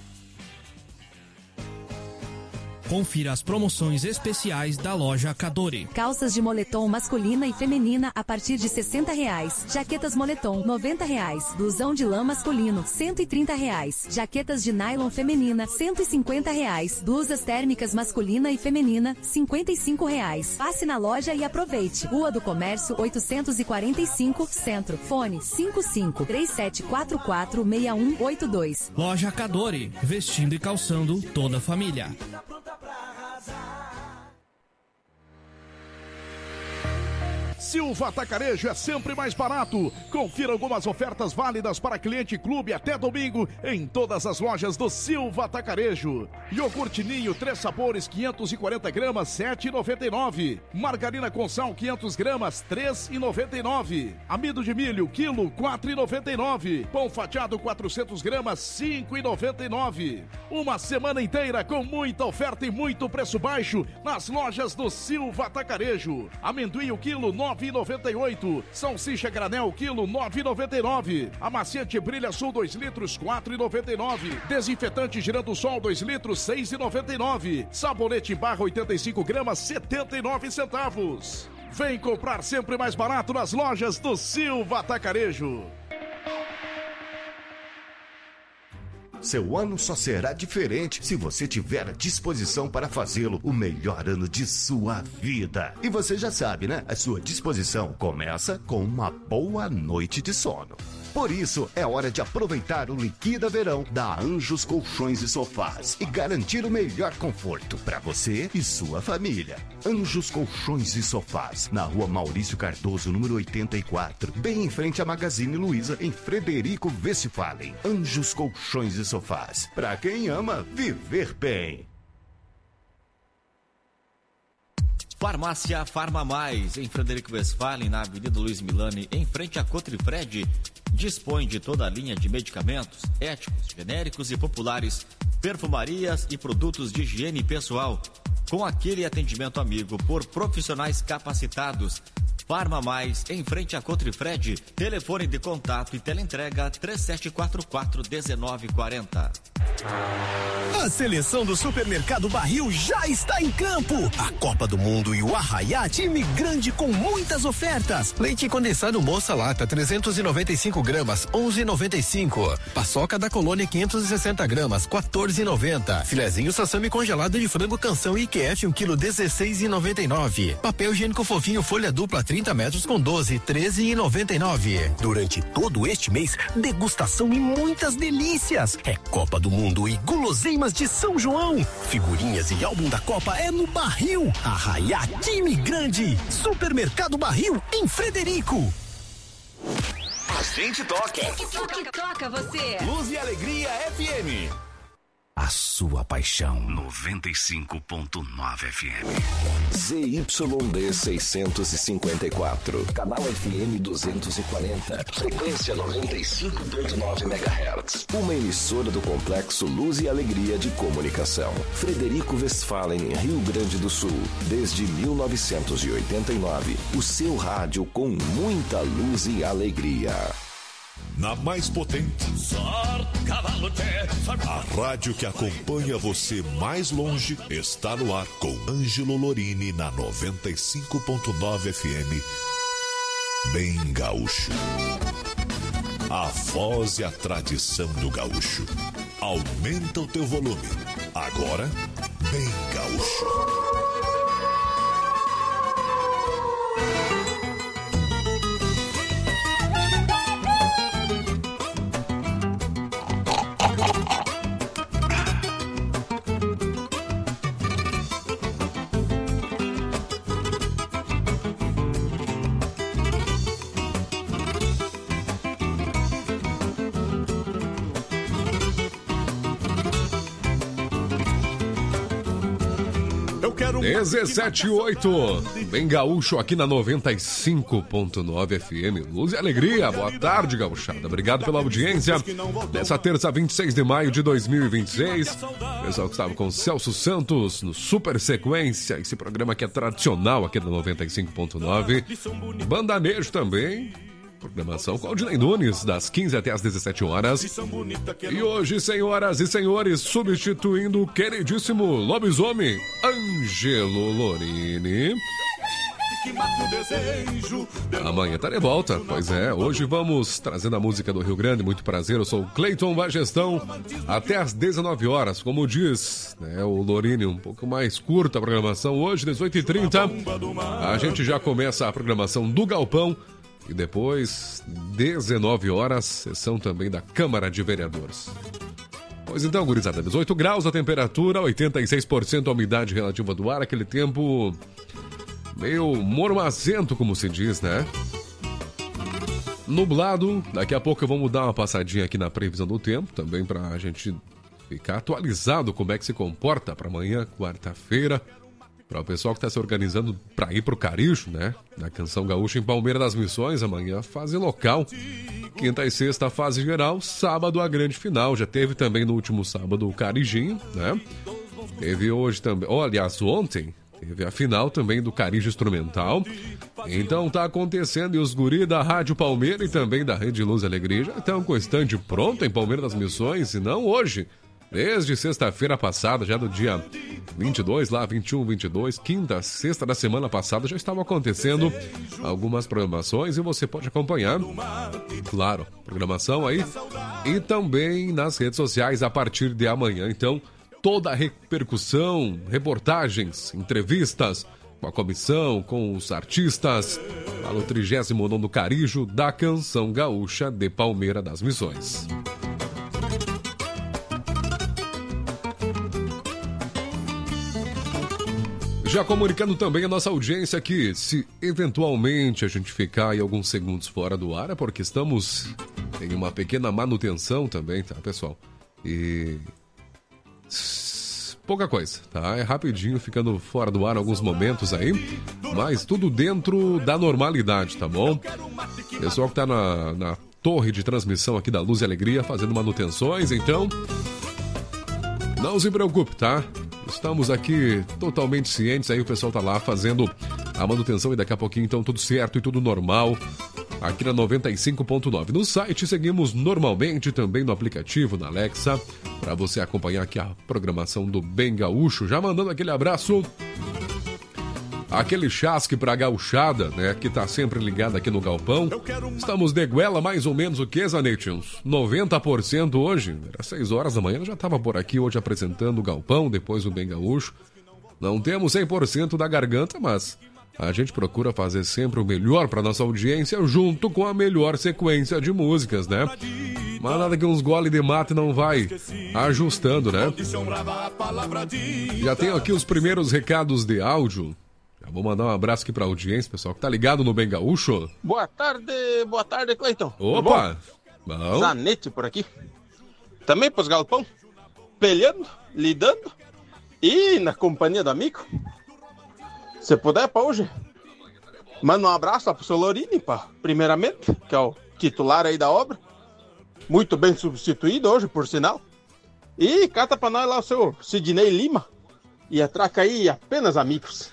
Confira as promoções especiais da loja Cadore. Calças de moletom masculina e feminina a partir de R$60. Jaquetas moletom, R$90. Blusão de lã masculino, R$130. Jaquetas de nylon feminina, R$150. Blusas térmicas masculina e feminina, R$55. Passe na loja e aproveite. Rua do Comércio, 845, Centro. Fone 55-3744-6182. Loja Cadore, vestindo e calçando toda a família. Silva Atacarejo é sempre mais barato. Confira algumas ofertas válidas para cliente clube até domingo em todas as lojas do Silva Atacarejo. Iogurte Ninho, 3 sabores, 540 gramas, R$ 7,99. Margarina com sal, 500 gramas, R$ 3,99. Amido de milho, quilo, R$ 4,99. Pão fatiado, 400 gramas, R$ 5,99. Uma semana inteira com muita oferta e muito preço baixo nas lojas do Silva Atacarejo. Amendoim, o quilo, R$ 9,98. Salsicha granel, quilo, R$ 9,99. Amaciante Brilha Sul, 2 litros, R$ 4,99. Desinfetante Girando Sol, 2 litros, R$ 6,99. Sabonete em barra, 85 gramas, 79 centavos. Vem comprar sempre mais barato nas lojas do Silva Atacarejo. Seu ano só será diferente se você tiver a disposição para fazê-lo o melhor ano de sua vida. E você já sabe, né? A sua disposição começa com uma boa noite de sono. Por isso, é hora de aproveitar o Liquida Verão da Anjos Colchões e Sofás e garantir o melhor conforto para você e sua família. Anjos Colchões e Sofás, na Rua Maurício Cardoso, número 84, bem em frente à Magazine Luiza, em Frederico Westphalen. Anjos Colchões e Sofás, para quem ama viver bem. Farmácia Farma Mais, em Frederico Westphalen, na Avenida Luiz Milani, em frente a Cotrifred, dispõe de toda a linha de medicamentos, éticos, genéricos e populares, perfumarias e produtos de higiene pessoal, com aquele atendimento amigo por profissionais capacitados. Farma Mais, em frente a Cotrifred, telefone de contato e teleentrega 3744-1940. A seleção do Supermercado Barril já está em campo. A Copa do Mundo e o Arraiá, time grande com muitas ofertas. Leite condensado Moça Lata, 395 gramas, 11,95. Paçoca da Colônia, 560 gramas, 14,90. Filezinho Sassami congelado de frango Canção IQF, 1 quilo, 16,99. Papel higiênico fofinho folha dupla, 30 metros com 12, 13,99. Durante todo este mês, degustação e muitas delícias. É Copa do Mundo e guloseimas de São João. Figurinhas e álbum da Copa é no Barril. Arraiá, time grande. Supermercado Barril, em Frederico. A gente toca. Toca você. Luz e Alegria FM. a sua paixão. 95.9 FM. ZYD 654. Canal FM 240. Frequência 95.9 MHz. Uma emissora do Complexo Luz e Alegria de Comunicação. Frederico Westphalen, Rio Grande do Sul. Desde 1989. O seu rádio com muita luz e alegria. Na mais potente, a rádio que acompanha você mais longe está no ar com Ângelo Lorini na 95.9 FM. Bem gaúcho. A voz e a tradição do gaúcho. Aumenta o teu volume. Agora, bem gaúcho. Eu quero 17:08, bem gaúcho aqui na 95.9 FM. Luz e alegria, boa tarde, gauchada. Obrigado pela audiência. Nessa terça, 26 de maio de 2026. Pessoal que estava com Celso Santos no Super Sequência, esse programa que é tradicional aqui da 95.9. Bandanejo também. Programação com Aldinei Nunes, das 15 até as 17 horas. E hoje, senhoras e senhores, substituindo o queridíssimo lobisomem Ângelo Lorini. Amanhã tá de volta, pois é. Hoje vamos trazendo a música do Rio Grande. Muito prazer, eu sou o Cleiton Vagestão. Até às 19 horas, como diz, né, o Lorini, um pouco mais curta a programação. Hoje, 18h30, a gente já começa a programação do Galpão. E depois, 19 horas, sessão também da Câmara de Vereadores. Pois então, gurizada, 18 graus a temperatura, 86% a umidade relativa do ar, aquele tempo meio mormazento, como se diz, né? Nublado, daqui a pouco vamos dar uma passadinha aqui na previsão do tempo, também pra gente ficar atualizado como é que se comporta para amanhã, quarta-feira. Para o pessoal que está se organizando para ir para o Caricho, né? Na Canção Gaúcha em Palmeira das Missões, amanhã fase local. Quinta e sexta, fase geral. Sábado, a grande final. Já teve também no último sábado o Carijinho, né? Teve hoje também... aliás, ontem teve a final também do Carijo Instrumental. Então tá acontecendo e os guri da Rádio Palmeira e também da Rede Luz e Alegria já estão com o estande pronto em Palmeira das Missões, e não hoje. Desde sexta-feira passada, já do dia 22, lá 21, 22, quinta, sexta da semana passada, já estavam acontecendo algumas programações e você pode acompanhar, claro, programação aí, e também nas redes sociais a partir de amanhã. Então, toda a repercussão, reportagens, entrevistas com a comissão, com os artistas, lá no 39º Carijo da Canção Gaúcha de Palmeira das Missões. Já comunicando também a nossa audiência que, se eventualmente a gente ficar aí alguns segundos fora do ar, é porque estamos em uma pequena manutenção também, tá, pessoal? E... pouca coisa, tá? É rapidinho, ficando fora do ar alguns momentos aí, mas tudo dentro da normalidade, tá bom? Pessoal que tá na torre de transmissão aqui da Luz e Alegria, fazendo manutenções, então... não se preocupe, tá? Estamos aqui totalmente cientes, aí o pessoal tá lá fazendo a manutenção e daqui a pouquinho então tudo certo e tudo normal aqui na 95.9. No site seguimos normalmente, também no aplicativo, na Alexa, para você acompanhar aqui a programação do Bem Gaúcho. Já mandando aquele abraço, aquele chasque pra gauchada, né, que tá sempre ligado aqui no Galpão. Estamos de goela mais ou menos o que, Zanetti? Uns 90% hoje. Era 6 horas da manhã, eu já tava por aqui hoje apresentando o Galpão, depois o Bem Gaúcho. Não temos 100% da garganta, mas a gente procura fazer sempre o melhor pra nossa audiência, junto com a melhor sequência de músicas, né? Mas nada que uns gole de mate não vai ajustando, né? Já tenho aqui os primeiros recados de áudio. Já vou mandar um abraço aqui pra audiência, pessoal, que tá ligado no Bem Gaúcho. Boa tarde, Cleiton. Opa! Bom? Zanetti por aqui. Também pros galpão? pelhando, lidando e na companhia do amigo. Se puder, para hoje, manda um abraço lá pro seu Lorini, primeiramente, que é o titular aí da obra. Muito bem substituído hoje, por sinal. E cata para nós lá o seu Sidney Lima. E atraca aí apenas amigos.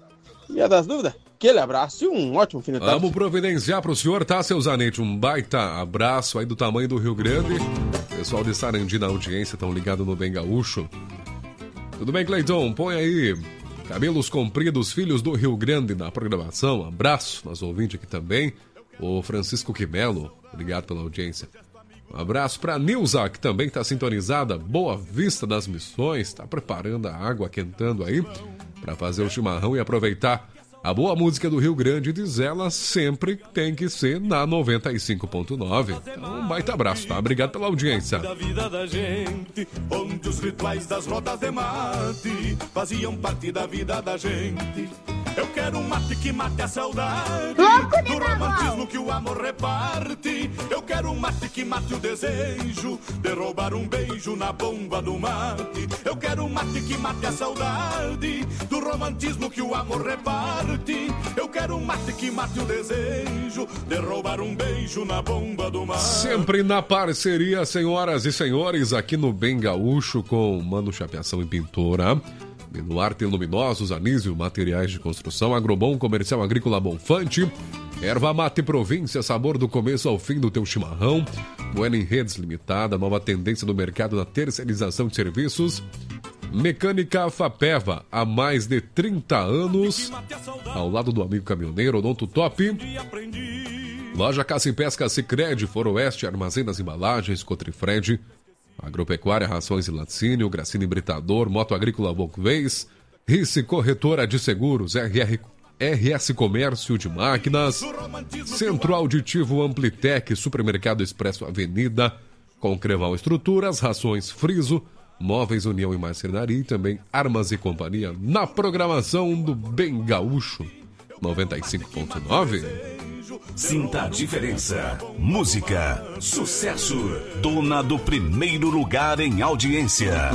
E é das dúvidas? Aquele abraço e um ótimo fim de tarde. Vamos providenciar pro senhor, tá, seu Zanetti? Um baita abraço aí do tamanho do Rio Grande. Pessoal de Sarandi na audiência, estão ligados no Bem Gaúcho. Tudo bem, Cleiton? Põe aí Cabelos Compridos, Filhos do Rio Grande na programação. Abraço, nós ouvintes aqui também. O Francisco Quimelo, obrigado pela audiência. Um abraço para a Nilza, que também está sintonizada. Boa Vista das Missões, está preparando a água, aquentando aí para fazer o chimarrão e aproveitar a boa música do Rio Grande. Diz ela, sempre tem que ser na 95.9. Então, um baita abraço, tá? Obrigado pela audiência. Da vida da gente, onde os rituais das rodas de mate faziam parte da vida da gente. Eu quero um mate que mate a saudade do romantismo que o amor reparte. Eu quero um mate que mate o desejo de roubar um beijo na bomba do mate. Eu quero um mate que mate a saudade do romantismo que o amor reparte. Eu quero um mate que mate o desejo de roubar um beijo na bomba do mate. Sempre na parceria, senhoras e senhores, aqui no Bem Gaúcho com Mano Chapeação e Pintora. Beluarte Luminosos, Anísio, Materiais de Construção, Agrobom, Comercial Agrícola Bonfante, Erva Mate Província, sabor do começo ao fim do teu chimarrão, Bueno em Redes Limitada, nova tendência do mercado na terceirização de serviços, Mecânica Fapeva, há mais de 30 anos, ao lado do amigo caminhoneiro, Odonto Top, Loja Caça e Pesca Sicredi, Foroeste, Armazém das Embalagens, Cotrifred, Agropecuária, Rações e Laticínio, Gracine Britador, Moto Agrícola Volkswagen, Rice Corretora de Seguros, RS Comércio de Máquinas, Centro Auditivo Amplitec, Supermercado Expresso Avenida, Concreval Estruturas, Rações Friso, Móveis União e Marcenaria e também Armas e Companhia na programação do Bem Gaúcho 95.9. Sinta a diferença. Música, sucesso, dona do primeiro lugar em audiência.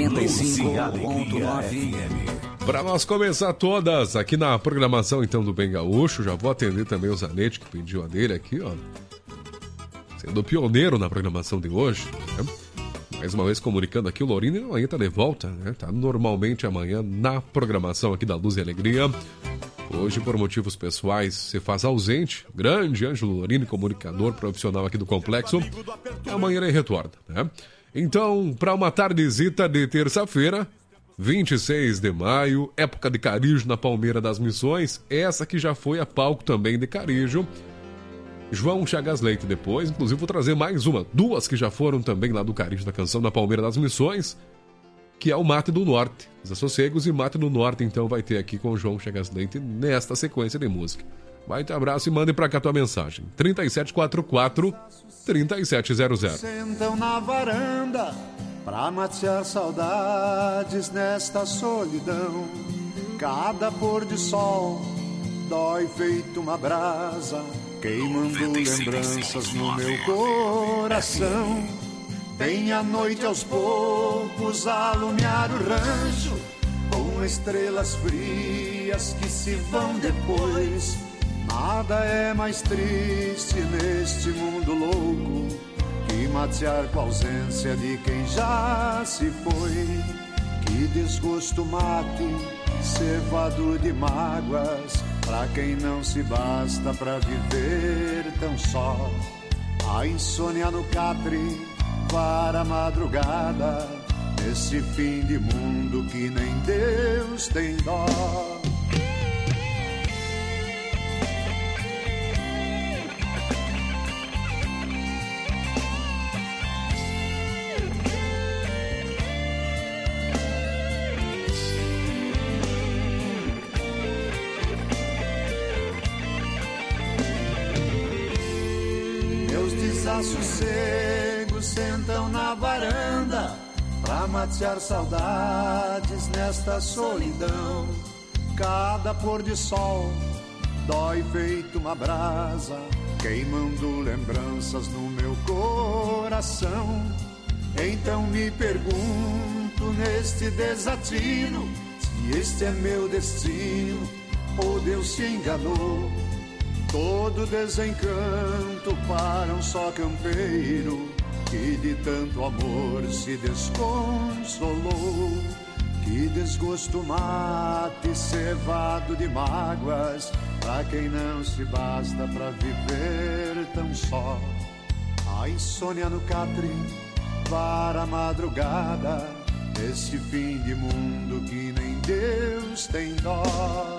95.9 FM. Para nós começar todas aqui na programação então do Bem Gaúcho, já vou atender também o Zanetti que pediu a dele aqui, ó. Sendo pioneiro na programação de hoje, né? Mais uma vez comunicando aqui, o Lorini amanhã tá de volta, né? Tá normalmente amanhã na programação aqui da Luz e Alegria. Hoje, por motivos pessoais, se faz ausente. Grande Ângelo Lorini, comunicador profissional aqui do Complexo. Amanhã ele retorna, né? Então, para uma tardezita de terça-feira, 26 de maio, época de Carijo na Palmeira das Missões. Essa que já foi a palco também de Carijo. João Chagas Leite depois, inclusive vou trazer mais duas que já foram também lá do Carijo da Canção na Palmeira das Missões, que é o Mate do Norte. Desassosegos e Mate do Norte, então, vai ter aqui com o João Chagas Leite nesta sequência de música. Vai ter abraço e mande pra cá tua mensagem. 3744-3700. Sentam na varanda pra matear saudades nesta solidão. Cada pôr de sol dói feito uma brasa, queimando lembranças no meu coração. Vem a noite aos poucos alumiar o rancho, com estrelas frias que se vão depois. Nada é mais triste neste mundo louco que matear com a ausência de quem já se foi. Que desgosto mate, cevado de mágoas, pra quem não se basta pra viver tão só. A insônia no catre para a madrugada, nesse fim de mundo que nem Deus tem dó. Meus desassossegos sentam na varanda pra matear saudades nesta solidão. Cada pôr de sol dói feito uma brasa, queimando lembranças no meu coração. Então me pergunto neste desatino, se este é meu destino ou Deus se enganou. Todo desencanto para um só campeiro que de tanto amor se desconsolou. Que desgosto mate cevado de mágoas pra quem não se basta pra viver tão só. A insônia no catre para a madrugada, esse fim de mundo que nem Deus tem dó.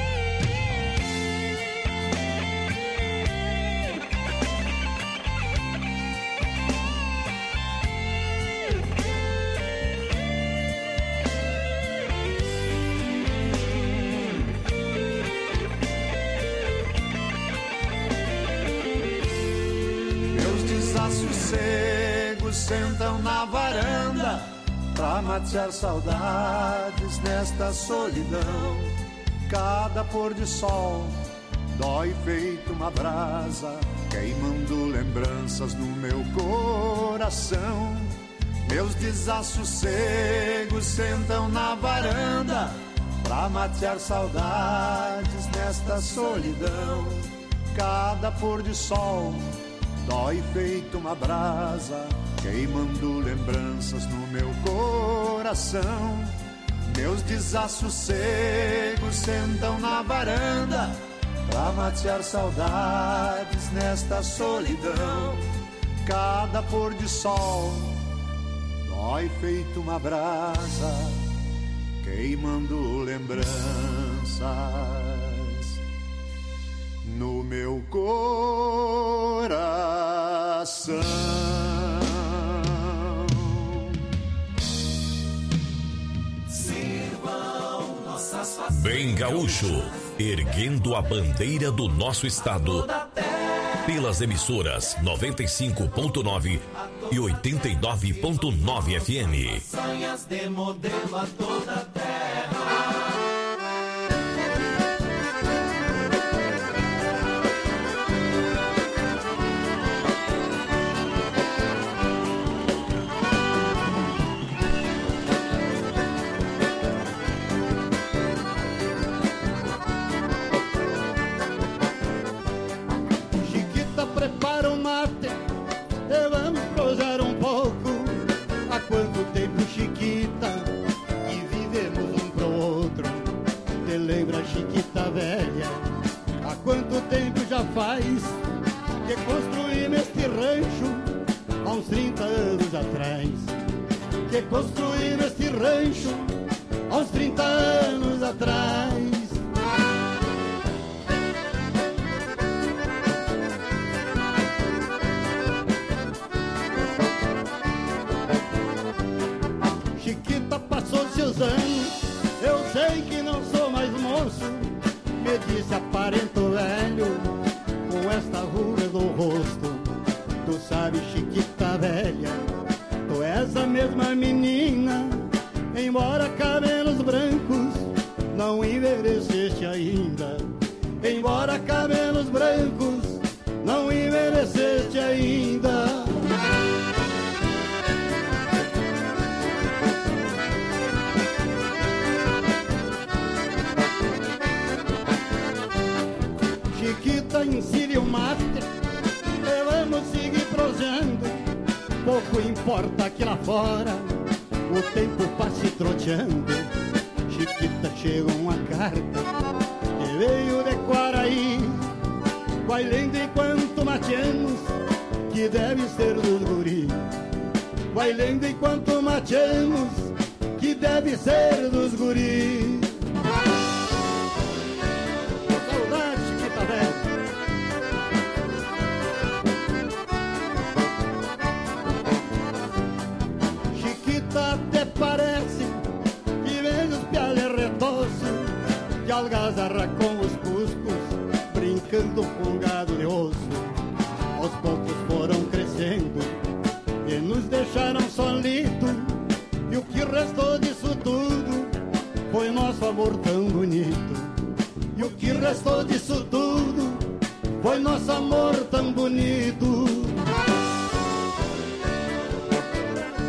Sossegos sentam na varanda pra matear saudades nesta solidão. Cada pôr de sol dói feito uma brasa, queimando lembranças no meu coração. Meus desassossegos sentam na varanda pra matear saudades nesta solidão. Cada pôr de sol dói feito uma brasa, queimando lembranças no meu coração. Meus desassossegos sentam na varanda pra matear saudades nesta solidão. Cada pôr de sol dói feito uma brasa, queimando lembranças no meu coração. Sirvam nossas fazendas. Bem gaúcho, erguendo a bandeira do nosso estado. Pelas emissoras 95.9 e 89.9 FM. Sonhas de modelo a toda a terra. Prepara o mate e vamos prosar um pouco. Há quanto tempo, Chiquita, que vivemos um pro outro. Te lembra, Chiquita velha? Há quanto tempo já faz que construímos este rancho? Há uns 30 anos atrás. Que construímos este rancho há uns 30 anos atrás. Passou-se os anos, eu sei que não sou mais moço. Me disse aparento velho, com esta ruga do rosto. Tu sabes, Chiquita velha, tu és a mesma menina. Embora cabelos brancos, não envelheceste ainda. Embora cabelos brancos, não envelheceste ainda. Chiquita, ensine o mate e vamos seguir prosando. Pouco importa que lá fora o tempo passe troteando. Chiquita, chegou uma carta que veio de Quaraí. Vai lendo enquanto mateamos, que deve ser dos guri. Vai lendo enquanto mateamos, que deve ser dos guri. Chiquita, até parece que vem os pialhas retoços, de algazarra com os cuscos, brincando com gado de osso. Aos poucos foram crescendo e nos deixaram solitos, e o que restou disso tudo foi nosso amor tão bonito. E o que restou disso tudo foi nosso amor tão bonito.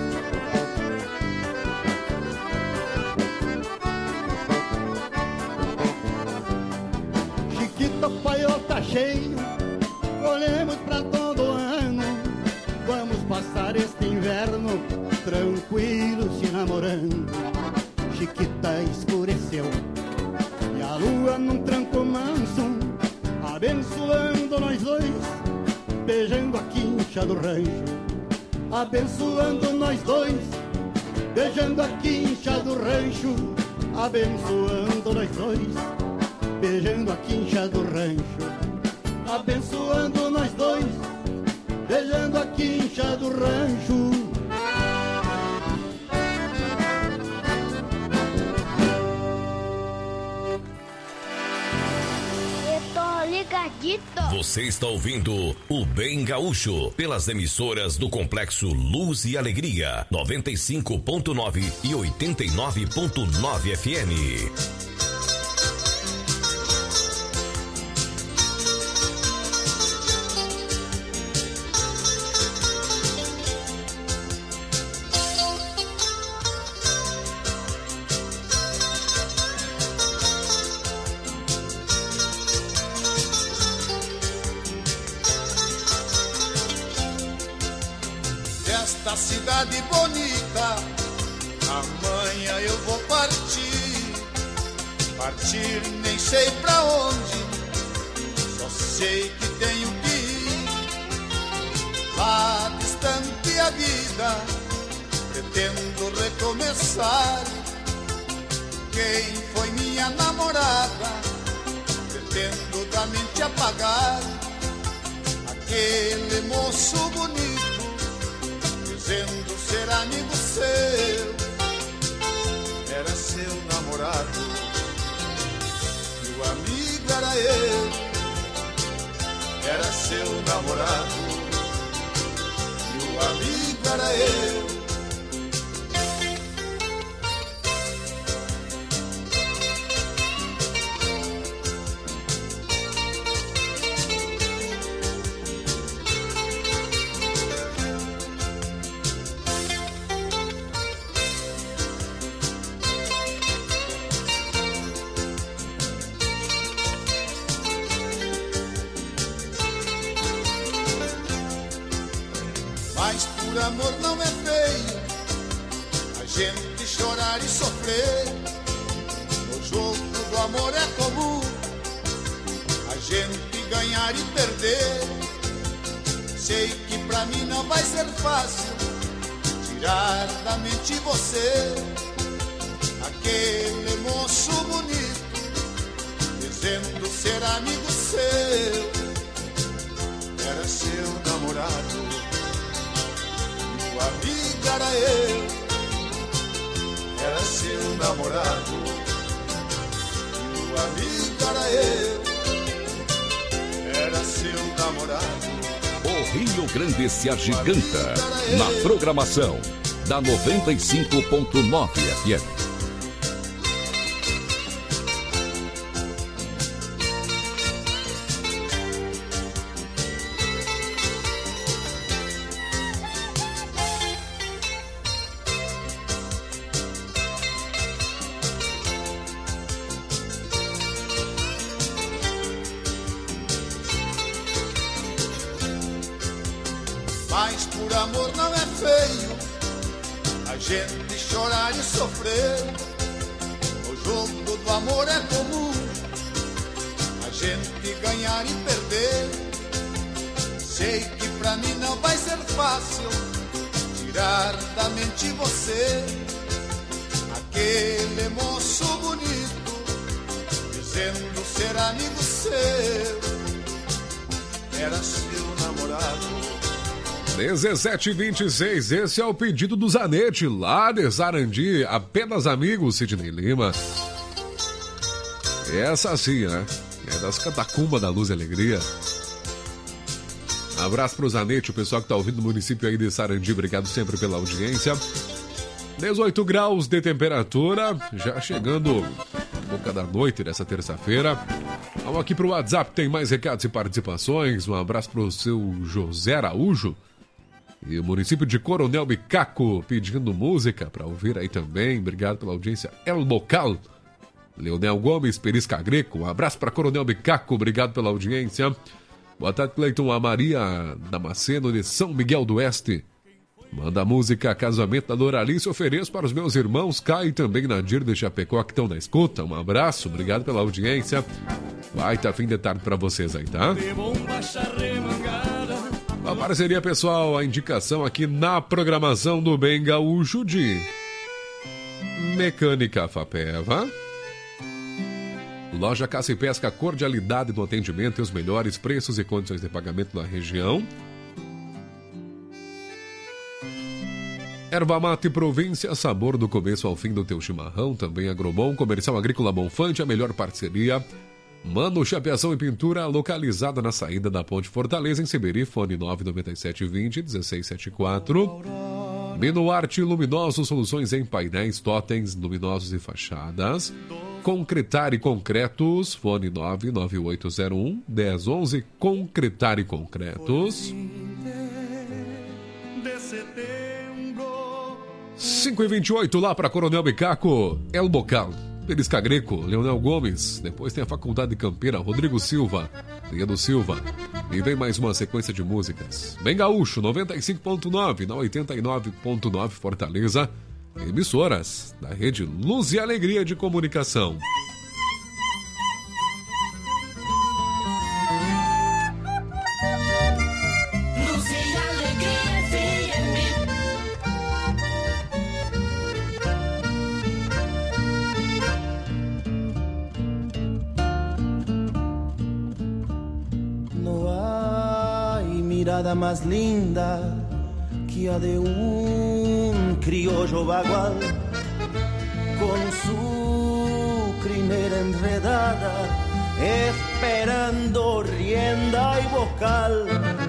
tá cheio, colhemos pra todo ano. Vamos passar este inverno tranquilo se namorando. Chiquita escureceu e a lua num tranco manso, abençoando nós dois, beijando a quincha do rancho. Abençoando nós dois, beijando a quincha do rancho. Abençoando nós dois, beijando a quincha do rancho. Abençoando nós dois, beijando a quincha do rancho. Você está ouvindo o Bem Gaúcho pelas emissoras do Complexo Luz e Alegria, 95.9 e 89.9 FM. Desta cidade bonita, amanhã eu vou partir nem sei pra onde, só sei que tenho que ir. Lá distante a vida, pretendo recomeçar. Quem foi minha namorada, pretendo da mente apagar. Aquele moço bonito, dizendo ser amigo seu, era seu namorado, e o amigo era eu. Era seu namorado, e o amigo era eu. Mas por amor não é feio a gente chorar e sofrer. No jogo do amor é comum a gente ganhar e perder. Sei que pra mim não vai ser fácil tirar da mente você, aquele moço bonito, dizendo ser amigo seu. Era seu namorado, o amigo era eu. Era seu namorado, o amigo era eu. Era seu namorado. O Rio Grande se agiganta na programação da 95.9 FM. Mas por amor não é feio a gente chorar e sofrer. No jogo do amor é comum a gente ganhar e perder. Sei que pra mim não vai ser fácil tirar da mente você, aquele moço bonito, dizendo ser amigo seu. Era seu namorado. 17h26, esse é o pedido do Zanetti, lá de Sarandi, apenas amigos, Sidney Lima. Essa sim, né? É das catacumbas da Luz e Alegria. Abraço pro Zanetti, o pessoal que tá ouvindo no município aí de Sarandi, obrigado sempre pela audiência. 18 graus de temperatura, já chegando boca da noite dessa terça-feira. Vamos aqui pro WhatsApp, tem mais recados e participações. Um abraço pro seu José Araújo. E o município de Coronel Bicaco pedindo música para ouvir aí também. Obrigado pela audiência. El Local, Leonel Gomes, Perisca Greco, um abraço para Coronel Bicaco, obrigado pela audiência. Boa tarde, Cleiton. A Maria Damasceno de São Miguel do Oeste. Manda a música Casamento da Doralice, ofereço para os meus irmãos Caio e também Nadir de Chapecó que estão na escuta. Um abraço, obrigado pela audiência. Vai tá fim de tarde para vocês aí, tá? Uma parceria, pessoal, a indicação aqui na programação do Bem Gaúcho de Mecânica Fapeva. Loja Caça e Pesca, cordialidade no atendimento e os melhores preços e condições de pagamento na região. Erva Mate Província, sabor do começo ao fim do teu chimarrão. Também Agrobom, Comercial Agrícola Bonfante, a melhor parceria. Mano Chapeação e Pintura, localizada na saída da Ponte Fortaleza, em Seberi, fone 99720-1674. Minuarte Luminosos, soluções em painéis, totens, luminosos e fachadas. Concretar e Concretos, fone 99801-1011. Concretar e Concretos. 5h28 lá para Coronel Bicaco, El Bocal, Perisca Greco, Leonel Gomes. Depois tem a Faculdade Campeira, Rodrigo Silva, Leandro Silva. E vem mais uma sequência de músicas. Bem Gaúcho, 95.9, na 89.9 Fortaleza. Emissoras da rede Luz e Alegria de Comunicação. Luz e Alegria FM. No hay mirada más linda que a de un criollo bagual, con su crinera enredada, esperando rienda y bocal.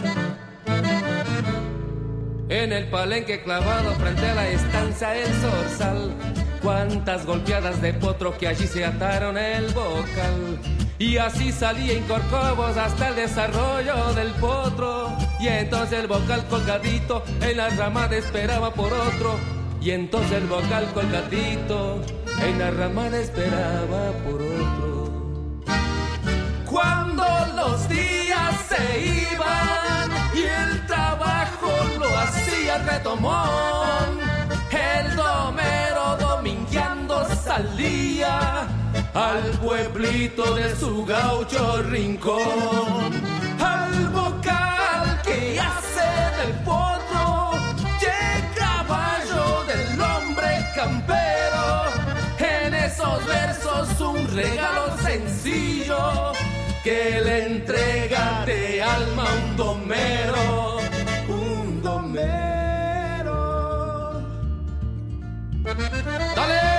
En el palenque clavado frente a la estancia El Zorzal, cuántas golpeadas de potro que allí se ataron el bocal. Y así salía en Corcovos hasta el desarrollo del potro. Y entonces el bocal colgadito en la ramada esperaba por otro. Y entonces el bocal colgadito en la ramada esperaba por otro. Cuando los días se iban y el trabajo lo hacía retomón, el domero domingueando salía al pueblito de su gaucho rincón. Al bocal que hace del potro y el caballo del hombre campero. En esos versos un regalo sencillo que le entrega de alma un domero. Un domero. ¡Dale!